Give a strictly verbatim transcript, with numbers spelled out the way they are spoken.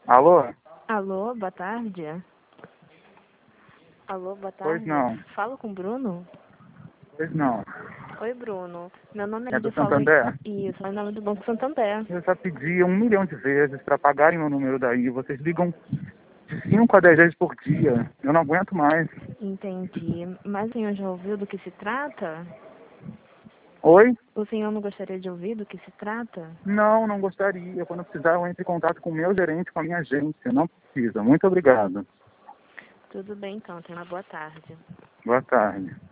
Alô? Alô, boa tarde. Alô, boa tarde. Pois não. Falo com o Bruno? Pois não. Oi, Bruno. Meu nome é É do Lídia, falo em... Santander? Isso, é o nome do Banco Santander. Eu já pedi um milhão de vezes para pagarem meu número daí. Vocês ligam de cinco a dez vezes por dia. Eu não aguento mais. Entendi. Mas o senhor já ouviu do que se trata? Oi? O senhor não gostaria de ouvir do que se trata? Não, não gostaria. Quando precisar, eu entro em contato com o meu gerente, com a minha agência. Não precisa. Muito obrigado. Tudo bem, então. Tenha uma boa tarde. Boa tarde.